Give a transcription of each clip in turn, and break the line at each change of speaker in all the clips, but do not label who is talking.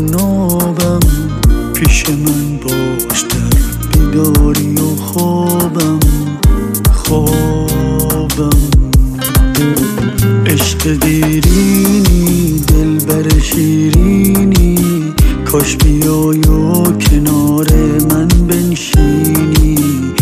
نابم، پیش من باش در بیداری و خوابم. عشق دیرینی دلبر شیرینی، کاش بیای و کنار من بنشینی.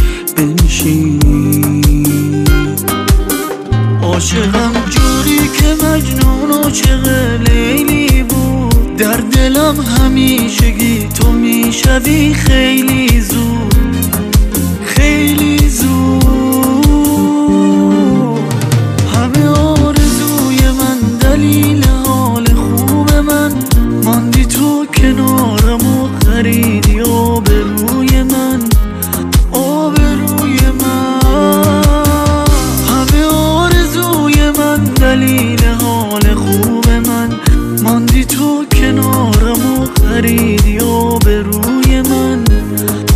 عاشقم جوری که مجنون عاشق لیلی بود، در دلم همیشگی تو میشوی خیلی زود، خیلی زود. همه آرزوی من، دلیل حال خوب من، ماندی تو کنارم و خریدی آبروی من، آبروی من. همه آرزوی من، دلیل حال خوب من، ماندی تو کنارم و خریدی آبروی من.